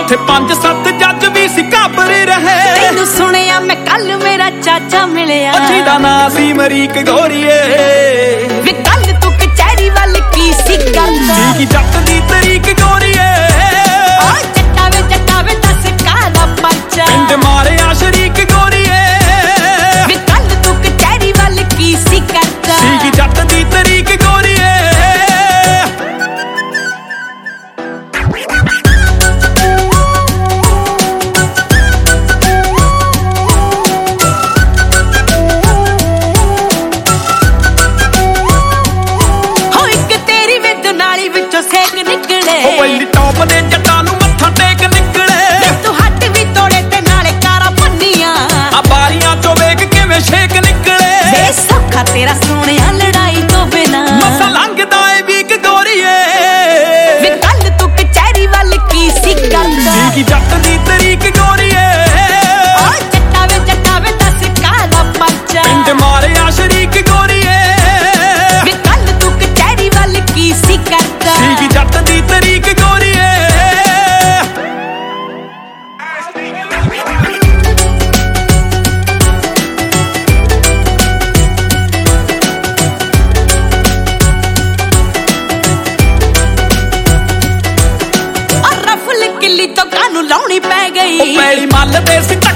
ਉੱਥੇ 5-7 ਜੱਜ ਵੀ ਸੀ ਘਾਬਰੇ ਰਹੇ। ਤੈਨੂੰ ਸੁਣਿਆ ਮੈਂ ਕੱਲ ਮੇਰਾ ਚਾਚਾ ਮਿਲਿਆ, ਜਿਹਦਾ ਨਾਂ ਸੀ ਅਮਰੀਕ ਗੋਰੀਏ। ਵੇ ਕੱਲ ਤੂੰ ਕਚਹਿਰੀ ਵੱਲ ਕੀ ਸੀ ਕਰਦਾ? ਕੀ ਜੱਟ ਦੀ ਤਰੀਕ ਗੋਰੀਏ। ਜੱਟਾ ਵੇ ਦੱਸ ਕਾਹਦਾ ਪਰਚਾ? ਪਿੰਡ ਮਾਰਿਆ ਸ਼ਰੀਕ ਗੋਰੀਏ। ਵੇ ਕੱਲ ਤੂੰ ਕਚਹਿਰੀ ਵੱਲ ਕੀ ਸੀ ਕਰਦਾ? ਕੀ ਜੱਟ ਦੀ ਤਰੀਕ ਗੋਰੀਏ। ਸੇਕ ਨਿਕਲੇ ਉਹ ਪਹਿਲੀ ਟੌਪ ਦੇ ਜੱਟਾਂ ਨੂੰ ਮੱਥਾ ਟੇਕ ਨਿਕਲੇ। ਤੂੰ ਹੱਥ ਵੀ ਤੋੜੇ ਤੇ ਨਾਲੇ ਕਾਰਾਂ ਪੰਨੀਆਂ, ਆ ਬਾਰੀਆਂ ਚੋਂ ਵੇਖ ਕਿਵੇਂ ਛੇਕ ਨਿਕਲੇ। ਵੇ ਸੌਖਾ ਤੇਰਾ ਸੋਹਣਿਆ ਲੜਾਈ ਤੋਂ ਬਿਨਾ ਮਸਾ ਲੰਘਦਾ ਏ ਵੀਕ ਗੋਰੀਏ। ਵੇ ਕੱਲ ਤੂੰ ਕਚਹਿਰੀ ਵੱਲ ਕੀ ਸੀ ਕਰਦਾ? ਕੀ ਜੱਟ ਦੀ ਤਰੀਕ ਗੋਰੀਏ। ਜੱਟਾ ਵੇ ਦੱਸ ਕਾਹਦਾ ਪਰਚਾ? ਪਿੰਡ ਮਾਰਿਆ ਸ਼ਰੀਕ ਗੋਰੀਏ। ਵੇ ਕੱਲ ਤੂੰ ਕਚਹਿਰੀ ਵੱਲ ਕੀ ਸੀ ਕਰਦਾ? ਕੀ ਜੱਟ ਦੀ ਤਰੀਕ ਗੋਰੀਏ। ਰਫਲ ਕਿੱਲੀ ਤੋਂ ਕਾਨੂੰ ਲਾਉਣੀ ਪੈ ਗਈ। ਉਹ ਪੈਲੀ ਮੱਲ ਦੇ